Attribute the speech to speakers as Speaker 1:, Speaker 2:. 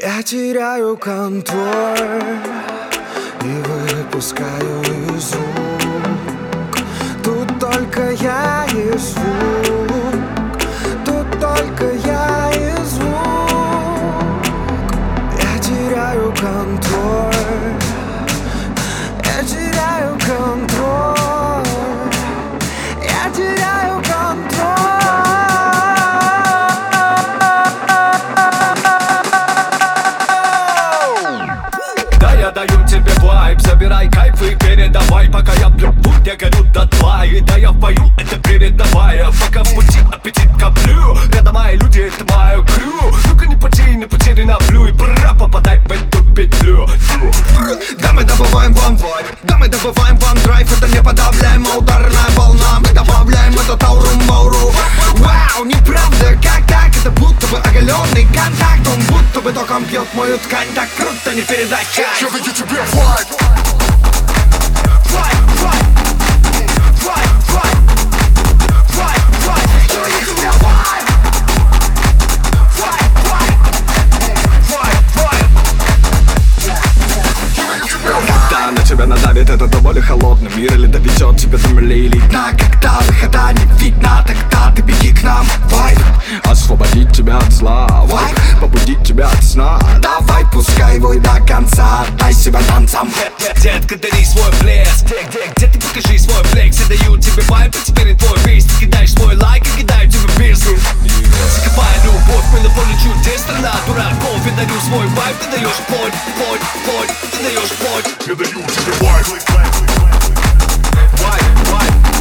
Speaker 1: Я теряю контроль и выпускаю из рук. Тут только я и звук, тут только я и звук. Я теряю контроль, я теряю контроль, я теряю контроль.
Speaker 2: Я даю тебе вайб, забирай кайф и передавай. Пока я пью путь, я горю дотла. И да я в бою, это передавая. Пока в пути аппетит коплю. Рядом мои люди, это мое крю. Ну-ка не потери на плю. И пора попадай в эту петлю.
Speaker 3: Да мы добываем вам вайб, да мы добываем вам драйв. Это неподавляемая ударная волна. Мы добавляем этот ауру-мауру. Вау, неправда, как так? Это будто бы оголенный контакт. Он будто бы током бьет мою ткань. Так круто, не передать кайф.
Speaker 4: Я даю тебе вайб.
Speaker 2: Когда на тебя надавит этот до боли холодный мир, или доведет тебя до мели элитно.
Speaker 3: Когда выхода не видно, тогда ты беги к нам. Вайб,
Speaker 2: Освободить тебя от зла, вайб, побудить тебя от сна.
Speaker 3: давай, пускай вой до конца. Дай себя танцам.
Speaker 2: Детка, дари свой блеск. Где ты, покажи свой флекс. Я даю тебе вайб, а теперь и твой бейс. Ты кидаешь свой лайк, и кидаю тебе пирс. Закопай любовь, мы на поле чудес. Страна дураков, я дарю свой вайб. Ты даешь плоть, ты даешь плоть.
Speaker 4: Я даю тебе вайб.
Speaker 2: Вайб, вайб.